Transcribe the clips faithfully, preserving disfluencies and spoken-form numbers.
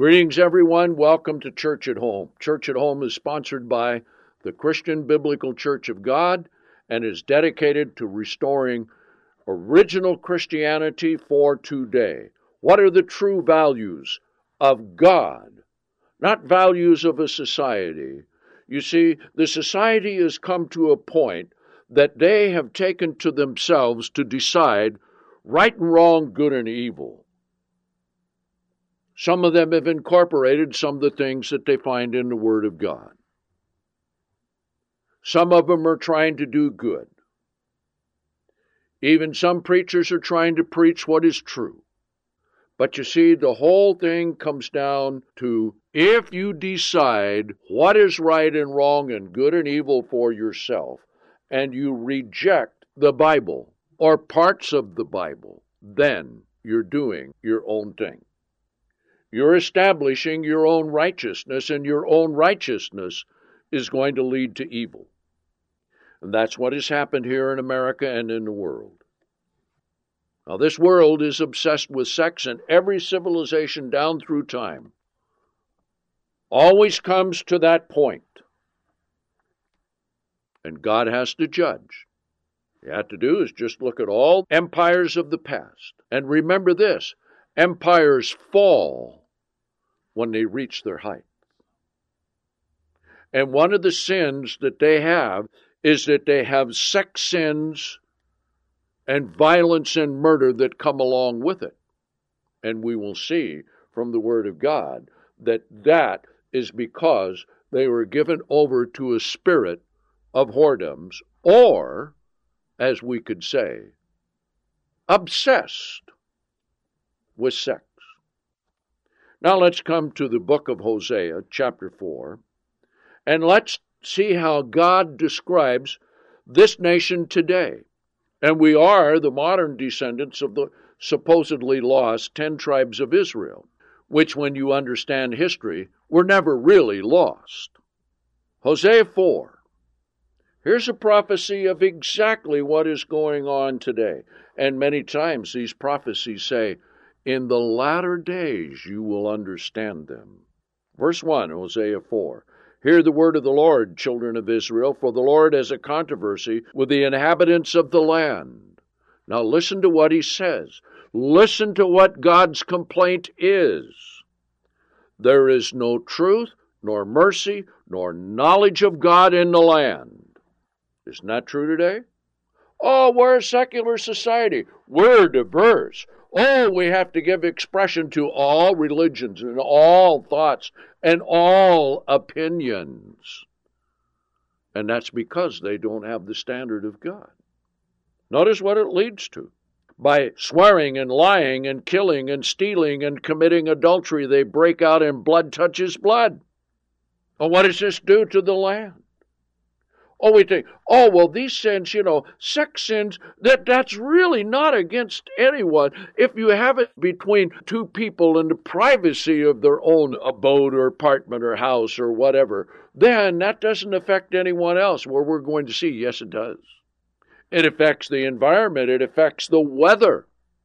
Greetings, everyone. Welcome to Church at Home. Church at Home is sponsored by the Christian Biblical Church of God and is dedicated to restoring original Christianity for today. What are the true values of God, not values of a society? You see, the society has come to a point that they have taken to themselves to decide right and wrong, good and evil. Some of them have incorporated some of the things that they find in the Word of God. Some of them are trying to do good. Even some preachers are trying to preach what is true. But you see, the whole thing comes down to if you decide what is right and wrong and good and evil for yourself, and you reject the Bible or parts of the Bible, then you're doing your own thing. You're establishing your own righteousness, and your own righteousness is going to lead to evil. And that's what has happened here in America and in the world. Now, this world is obsessed with sex, and every civilization down through time always comes to that point. And God has to judge. All you have to do is just look at all empires of the past. And remember this, empires fall when they reach their height. And one of the sins that they have is that they have sex sins and violence and murder that come along with it. And we will see from the Word of God that that is because they were given over to a spirit of whoredoms, or, as we could say, obsessed with sex. Now let's come to the book of Hosea, chapter four, and let's see how God describes this nation today. And we are the modern descendants of the supposedly lost ten tribes of Israel, which, when you understand history, were never really lost. Hosea four. Here's a prophecy of exactly what is going on today. And many times these prophecies say, in the latter days you will understand them. Verse one, Hosea four. Hear the word of the Lord, children of Israel, for the Lord has a controversy with the inhabitants of the land. Now listen to what he says. Listen to what God's complaint is. There is no truth, nor mercy, nor knowledge of God in the land. Isn't that true today? Oh, we're a secular society. We're diverse. Oh, we have to give expression to all religions and all thoughts and all opinions. And that's because they don't have the standard of God. Notice what it leads to. By swearing and lying and killing and stealing and committing adultery, they break out and blood touches blood. Well, what does this do to the land? Oh, we think, oh, well, these sins, you know, sex sins, that, that's really not against anyone. If you have it between two people in the privacy of their own abode or apartment or house or whatever, then that doesn't affect anyone else. Well, we're going to see, yes, it does. It affects the environment. It affects the weather.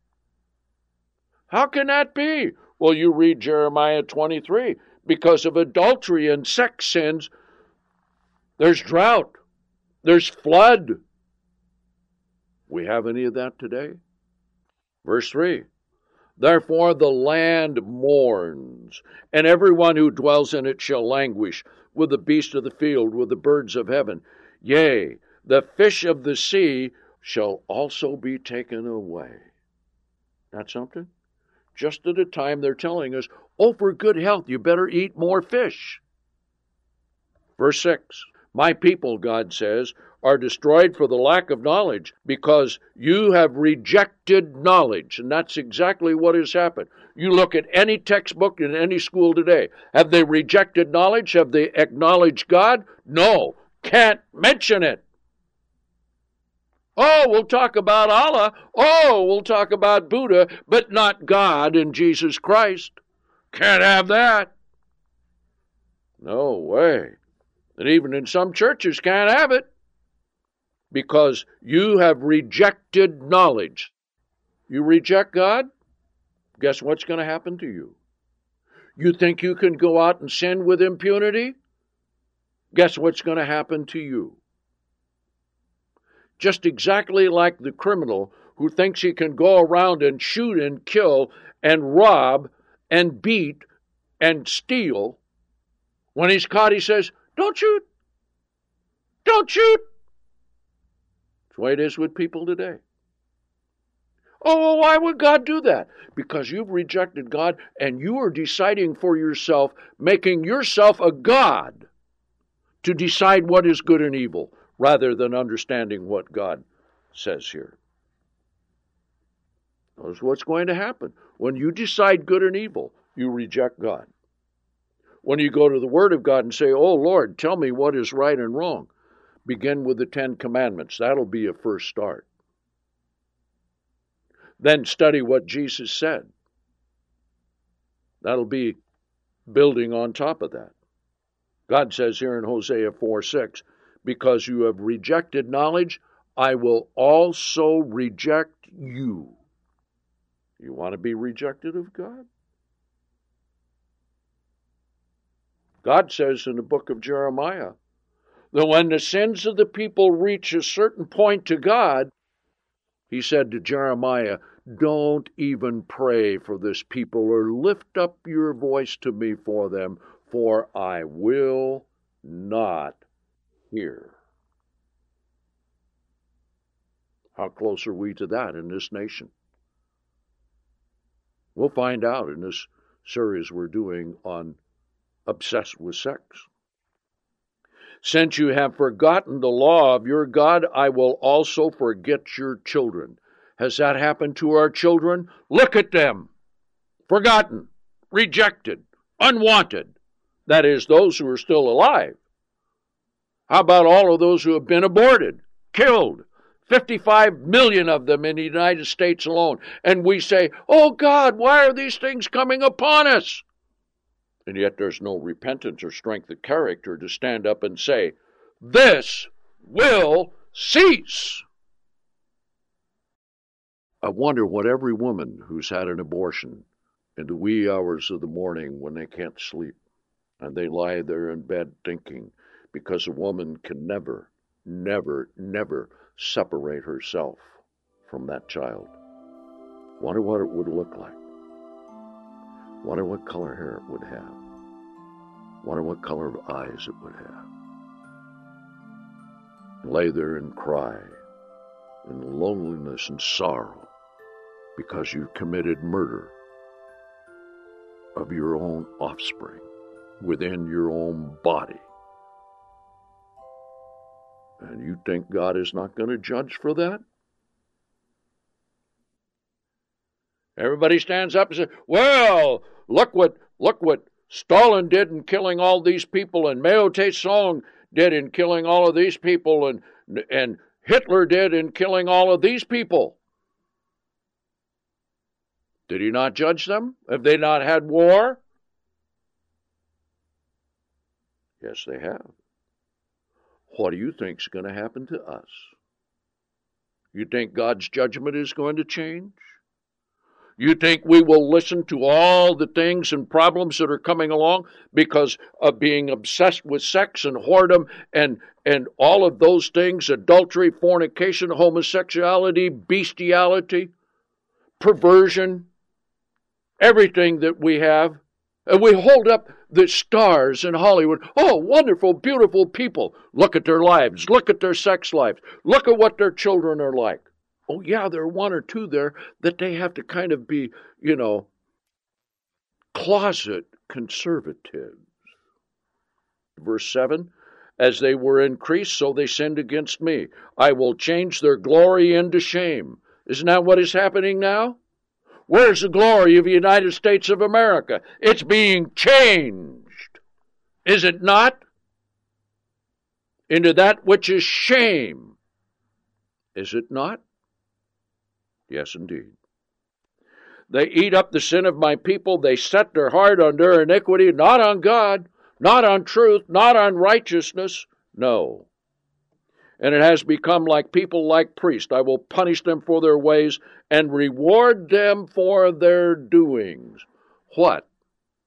How can that be? Well, you read Jeremiah twenty-three. Because of adultery and sex sins, there's drought. There's flood. We have any of that today? Verse three. Therefore the land mourns, and everyone who dwells in it shall languish, with the beasts of the field, with the birds of heaven. Yea, the fish of the sea shall also be taken away. That's something? Just at a time they're telling us, oh, for good health, you better eat more fish. Verse six. My people, God says, are destroyed for the lack of knowledge, because you have rejected knowledge. And that's exactly what has happened. You look at any textbook in any school today. Have they rejected knowledge? Have they acknowledged God? No. Can't mention it. Oh, we'll talk about Allah. Oh, we'll talk about Buddha, but not God and Jesus Christ. Can't have that. No way. And even in some churches can't have it, because you have rejected knowledge. You reject God, guess what's going to happen to you? You think you can go out and sin with impunity? Guess what's going to happen to you? Just exactly like the criminal who thinks he can go around and shoot and kill and rob and beat and steal. When he's caught, he says, "Don't shoot! Don't shoot!" That's the way it is with people today. Oh, well, why would God do that? Because you've rejected God and you are deciding for yourself, making yourself a God to decide what is good and evil, rather than understanding what God says here. Notice what's going to happen. When you decide good and evil, you reject God. When you go to the Word of God and say, "Oh, Lord, tell me what is right and wrong," begin with the Ten Commandments. That'll be a first start. Then study what Jesus said. That'll be building on top of that. God says here in Hosea four six, "Because you have rejected knowledge, I will also reject you." You want to be rejected of God? God says in the book of Jeremiah that when the sins of the people reach a certain point to God, he said to Jeremiah, "Don't even pray for this people or lift up your voice to me for them, for I will not hear." How close are we to that in this nation? We'll find out in this series we're doing on Obsessed with Sex. "Since you have forgotten the law of your God, I will also forget your children." Has that happened to our children? Look at them. Forgotten, rejected, unwanted. That is, those who are still alive. How about all of those who have been aborted, killed? fifty-five million of them in the United States alone. And we say, "Oh God, why are these things coming upon us?" And yet there's no repentance or strength of character to stand up and say, "This will cease." I wonder what every woman who's had an abortion in the wee hours of the morning when they can't sleep and they lie there in bed thinking, because a woman can never, never, never separate herself from that child. Wonder what it would look like. Wonder what color hair it would have. Wonder what color of eyes it would have. Lay there and cry in loneliness and sorrow because you committed murder of your own offspring within your own body. And you think God is not going to judge for that? Everybody stands up and says, "Well, look what look what Stalin did in killing all these people, and Mao Zedong did in killing all of these people, and and Hitler did in killing all of these people." Did he not judge them? Have they not had war? Yes, they have. What do you think is going to happen to us? You think God's judgment is going to change? You think we will listen to all the things and problems that are coming along because of being obsessed with sex and whoredom and, and all of those things, adultery, fornication, homosexuality, bestiality, perversion, everything that we have? And we hold up the stars in Hollywood. Oh, wonderful, beautiful people. Look at their lives. Look at their sex lives. Look at what their children are like. Oh, yeah, there are one or two there that they have to kind of be, you know, closet conservatives. Verse seven, "As they were increased, so they sinned against me. I will change their glory into shame." Isn't that what is happening now? Where's the glory of the United States of America? It's being changed, is it not? Into that which is shame, is it not? Yes, indeed. "They eat up the sin of my people. They set their heart on their iniquity, not on God, not on truth, not on righteousness. No. And it has become like people like priests. I will punish them for their ways and reward them for their doings." What?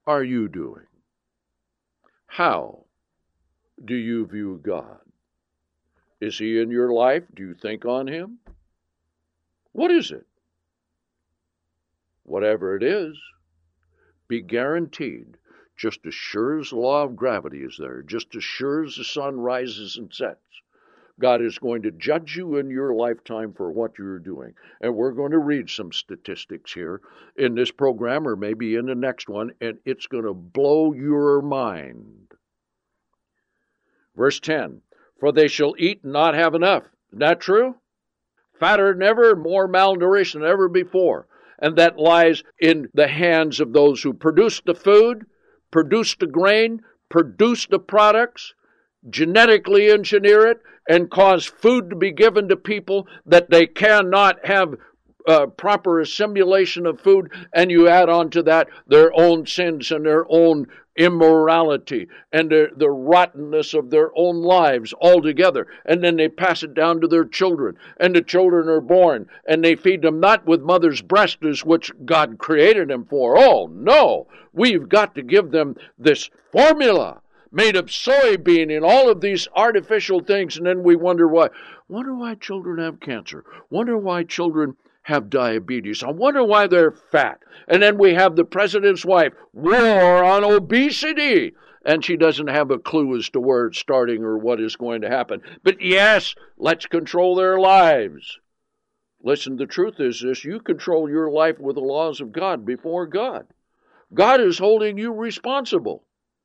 are you doing? How do you view God? Is he in your life? Do you think on him? What is it? Whatever it is, be guaranteed, just as sure as the law of gravity is there, just as sure as the sun rises and sets, God is going to judge you in your lifetime for what you're doing. And we're going to read some statistics here in this program, or maybe in the next one, and it's going to blow your mind. Verse ten, for they shall eat and not have enough. Isn't that true? Fatter than ever, more malnourished than ever before. And that lies in the hands of those who produce the food, produce the grain, produce the products, genetically engineer it, and cause food to be given to people that they cannot have uh, proper assimilation of food, and you add on to that their own sins and their own immorality and the, the rottenness of their own lives altogether. And then they pass it down to their children, and the children are born, and they feed them not with mother's breast, as which God created them for. Oh, no! We've got to give them this formula made of soybean and all of these artificial things, and then we wonder why. Wonder why children have cancer. Wonder why children have diabetes. I wonder why they're fat. And then we have the president's wife, war on obesity. And she doesn't have a clue as to where it's starting or what is going to happen. But yes, let's control their lives. Listen, the truth is this: you control your life with the laws of God before God. God is holding you responsible.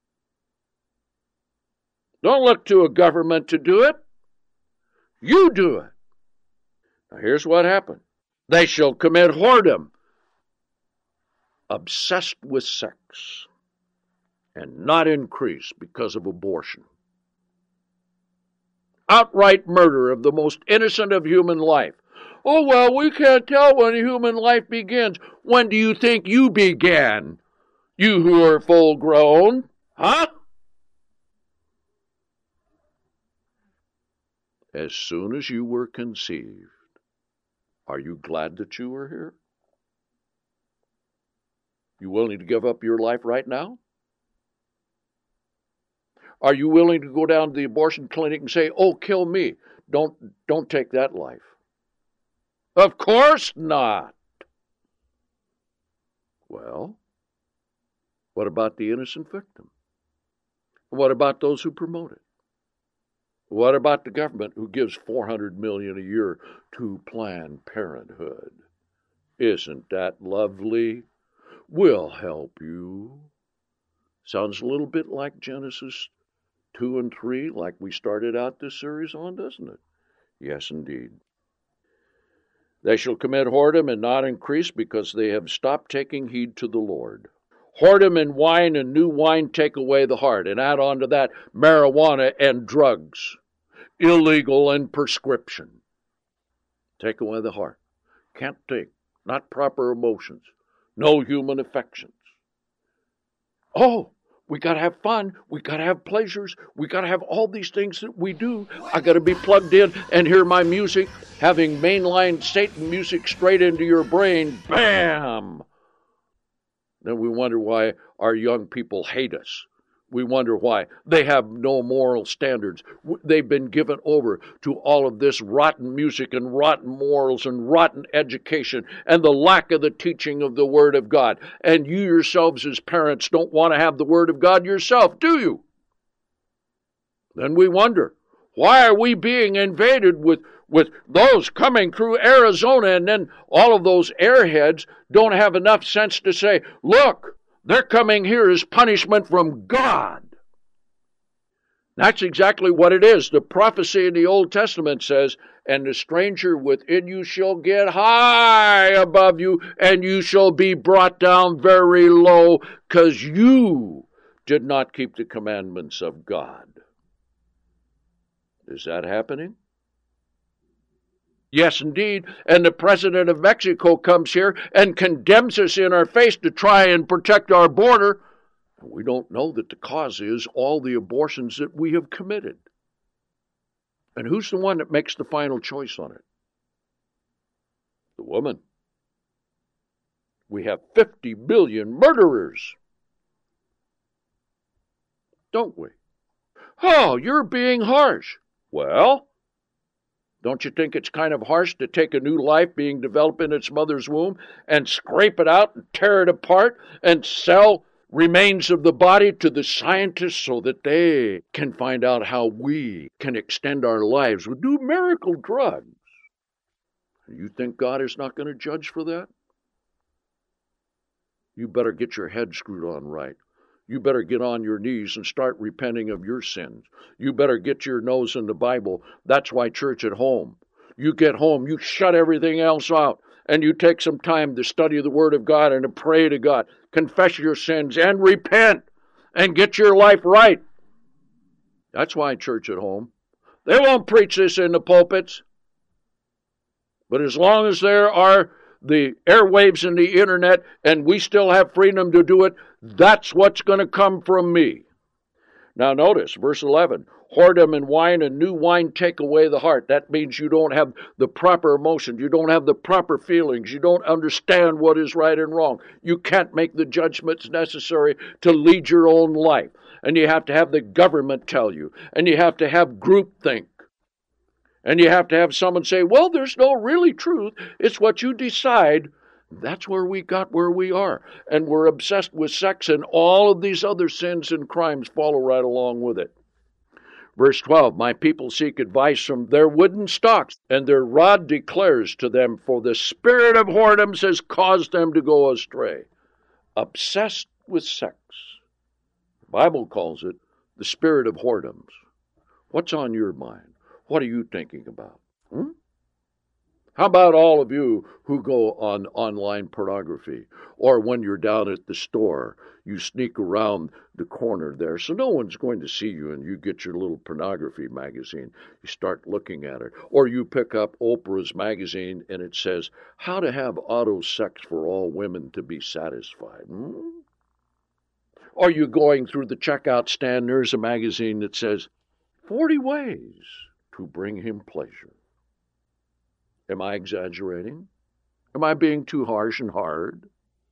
Don't look to a government to do it. You do it. Now here's what happened. They shall commit whoredom, obsessed with sex, and not increase because of abortion. Outright murder of the most innocent of human life. Oh, well, we can't tell when human life begins. When do you think you began? You who are full grown, huh? As soon as you were conceived. Are you glad that you were here? You willing to give up your life right now? Are you willing to go down to the abortion clinic and say, oh, kill me? Don't, don't take that life. Of course not. Well, what about the innocent victim? What about those who promote it? What about the government who gives four hundred million dollars a year to Planned Parenthood? Isn't that lovely? We'll help you. Sounds a little bit like Genesis two and three, like we started out this series on, doesn't it? Yes, indeed. They shall commit whoredom and not increase, because they have stopped taking heed to the Lord. Whoredom and wine and new wine take away the heart, and add on to that marijuana and drugs. Illegal and prescription. Take away the heart. Can't think. Not proper emotions. No human affections. Oh, we got to have fun. We got to have pleasures. We got to have all these things that we do. I got to be plugged in and hear my music, having mainline Satan music straight into your brain. Bam! Then we wonder why our young people hate us. We wonder why. They have no moral standards. They've been given over to all of this rotten music and rotten morals and rotten education and the lack of the teaching of the Word of God. And you yourselves as parents don't want to have the Word of God yourself, do you? Then we wonder, why are we being invaded with, with those coming through Arizona, and then all of those airheads don't have enough sense to say, look, they're coming here as punishment from God. That's exactly what it is. The prophecy in the Old Testament says, and the stranger within you shall get high above you, and you shall be brought down very low, because you did not keep the commandments of God. Is that happening? Yes, indeed. And the president of Mexico comes here and condemns us in our face to try and protect our border. We don't know that the cause is all the abortions that we have committed. And who's the one that makes the final choice on it? The woman. We have fifty million murderers. don't we? Oh, you're being harsh. Well, don't you think it's kind of harsh to take a new life being developed in its mother's womb and scrape it out and tear it apart and sell remains of the body to the scientists so that they can find out how we can extend our lives with new miracle drugs? You think God is not going to judge for that? You better get your head screwed on right. You better get on your knees and start repenting of your sins. You better get your nose in the Bible. That's why church at home. You get home, you shut everything else out, and you take some time to study the Word of God and to pray to God. Confess your sins and repent and get your life right. That's why church at home. They won't preach this in the pulpits. But as long as there are the airwaves and the internet, and we still have freedom to do it, that's what's going to come from me. Now notice, verse eleven, whoredom and wine and new wine take away the heart. That means you don't have the proper emotions. You don't have the proper feelings. You don't understand what is right and wrong. You can't make the judgments necessary to lead your own life. And you have to have the government tell you. And you have to have groupthink. And you have to have someone say, well, there's no really truth. It's what you decide. That's where we got where we are. And we're obsessed with sex, and all of these other sins and crimes follow right along with it. Verse twelve, my people seek advice from their wooden stocks, and their rod declares to them, for the spirit of whoredoms has caused them to go astray. Obsessed with sex. The Bible calls it the spirit of whoredoms. What's on your mind? What are you thinking about? Hmm? How about all of you who go on online pornography? Or when you're down at the store, you sneak around the corner there so no one's going to see you, and you get your little pornography magazine. You start looking at it. Or you pick up Oprah's magazine and it says, how to have auto sex for all women to be satisfied. Hmm? Or you going through the checkout stand, there's a magazine that says, forty ways to bring him pleasure. Am I exaggerating? Am I being too harsh and hard?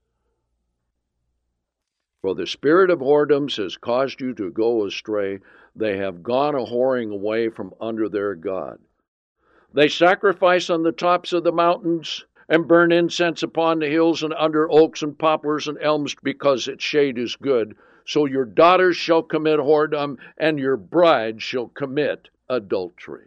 For the spirit of whoredoms has caused you to go astray. They have gone a whoring away from under their God. They sacrifice on the tops of the mountains and burn incense upon the hills and under oaks and poplars and elms, because its shade is good. So your daughters shall commit whoredom, and your bride shall commit adultery.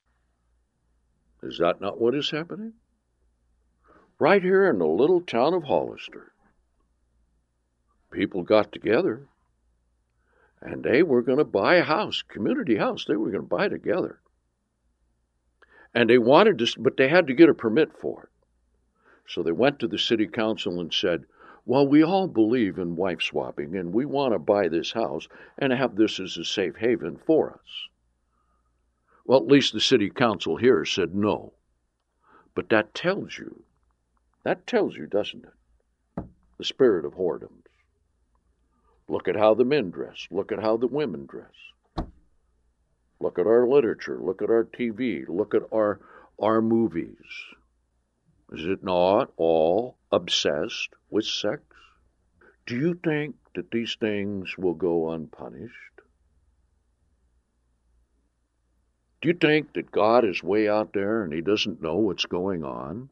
Is that not what is happening? Right here in the little town of Hollister, people got together and they were going to buy a house, community house. They were going to buy together. And they wanted to, but they had to get a permit for it. So they went to the city council and said, well, we all believe in wife swapping, and we want to buy this house and have this as a safe haven for us. Well, at least the city council here said no. But that tells you, that tells you, doesn't it? The spirit of whoredoms. Look at how the men dress. Look at how the women dress. Look at our literature. Look at our T V. Look at our, our movies. Is it not all obsessed with sex? Do you think that these things will go unpunished? Do you think that God is way out there and he doesn't know what's going on?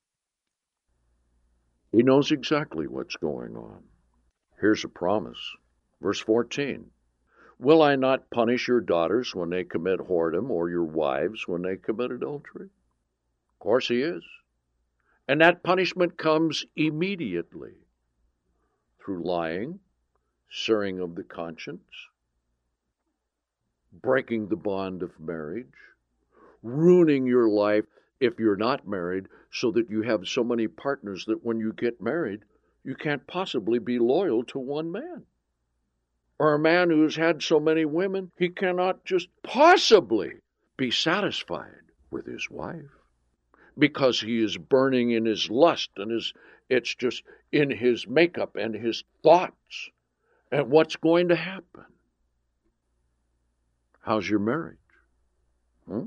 He knows exactly what's going on. Here's a promise. Verse fourteen. Will I not punish your daughters when they commit whoredom, or your wives when they commit adultery? Of course he is. And that punishment comes immediately through lying, searing of the conscience, breaking the bond of marriage, ruining your life if you're not married, so that you have so many partners that when you get married, you can't possibly be loyal to one man. Or a man who's had so many women, he cannot just possibly be satisfied with his wife, because he is burning in his lust, and his, it's just in his makeup and his thoughts and what's going to happen. How's your marriage? Hmm?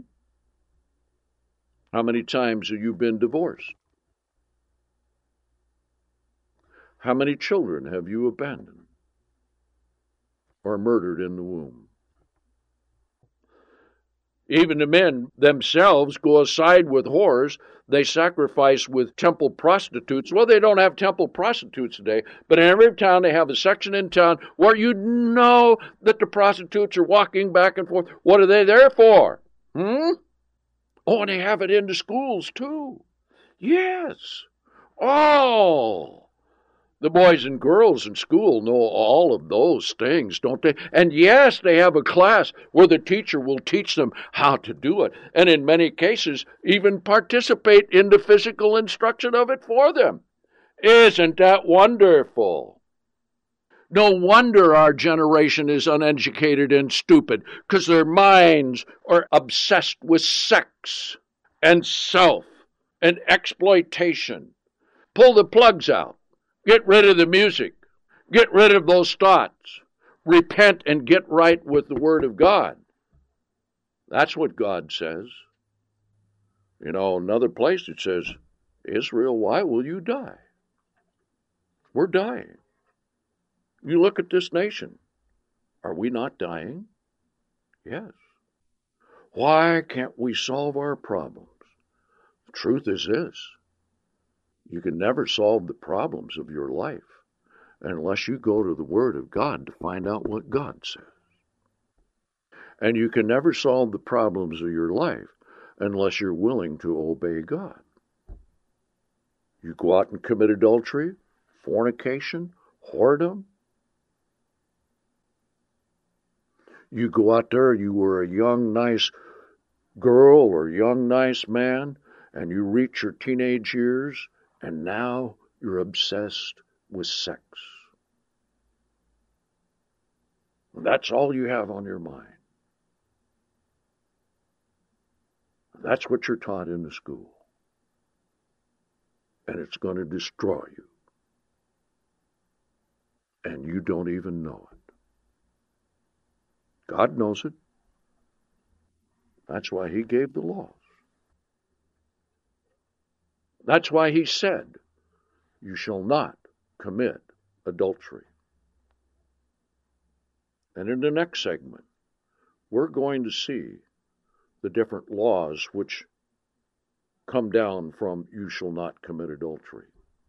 How many times have you been divorced? How many children have you abandoned? or murdered in the womb. Even the men themselves go aside with whores. They sacrifice with temple prostitutes. Well, they don't have temple prostitutes today, but in every town they have a section in town where you know that the prostitutes are walking back and forth. What are they there for? Hmm? Oh, and they have it in the schools too. Yes. Oh. The boys and girls in school know all of those things, don't they? And yes, they have a class where the teacher will teach them how to do it. And in many cases, even participate in the physical instruction of it for them. Isn't that wonderful? No wonder our generation is uneducated and stupid, because their minds are obsessed with sex and self and exploitation. Pull the plugs out. Get rid of the music. Get rid of those thoughts. Repent and get right with the Word of God. That's what God says. You know, another place it says, Israel, why will you die? We're dying. You look at this nation. Are we not dying? Yes. Why can't we solve our problems? The truth is this. You can never solve the problems of your life unless you go to the Word of God to find out what God says. And you can never solve the problems of your life unless you're willing to obey God. You go out and commit adultery, fornication, whoredom. You go out there, you were a young, nice girl or young, nice man, and you reach your teenage years, and now you're obsessed with sex. That's all you have on your mind. That's what you're taught in the school. And it's going to destroy you. And you don't even know it. God knows it. That's why He gave the laws. That's why He said, you shall not commit adultery. And in the next segment, we're going to see the different laws which come down from you shall not commit adultery.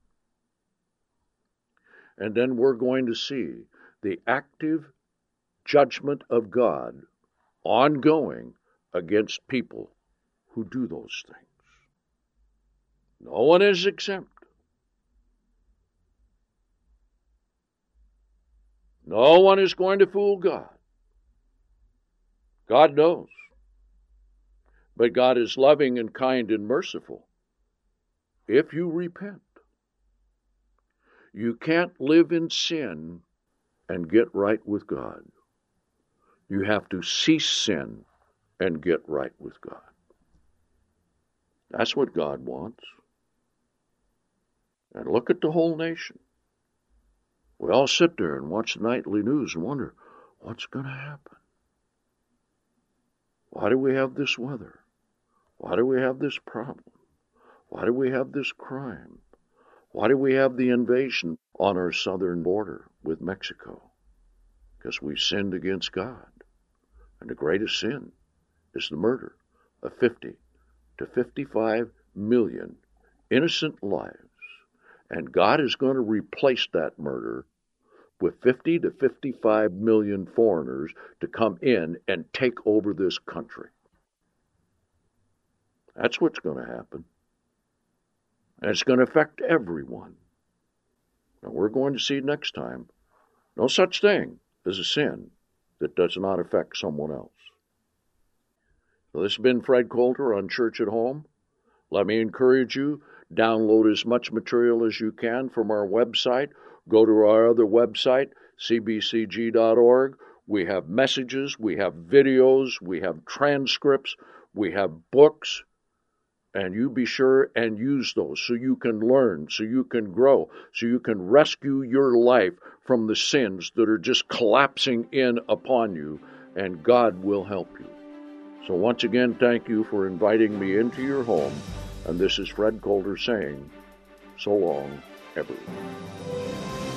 And then we're going to see the active judgment of God ongoing against people who do those things. No one is exempt. No one is going to fool God. God knows. But God is loving and kind and merciful if you repent. You can't live in sin and get right with God. You have to cease sin and get right with God. That's what God wants. And look at the whole nation. We all sit there and watch the nightly news and wonder, what's going to happen? Why do we have this weather? Why do we have this problem? Why do we have this crime? Why do we have the invasion on our southern border with Mexico? Because we sinned against God. And the greatest sin is the murder of fifty to fifty-five million innocent lives. And God is going to replace that murder with fifty to fifty-five million foreigners to come in and take over this country. That's what's going to happen. And it's going to affect everyone. Now, we're going to see next time no such thing as a sin that does not affect someone else. So this has been Fred Coulter on Church at Home. Let me encourage you, download as much material as you can from our website. Go to our other website, c b c g dot org. We have messages, we have videos, we have transcripts, we have books. And you be sure and use those so you can learn, so you can grow, so you can rescue your life from the sins that are just collapsing in upon you, and God will help you. So once again, thank you for inviting me into your home, and this is Fred Coulter saying, so long, everyone.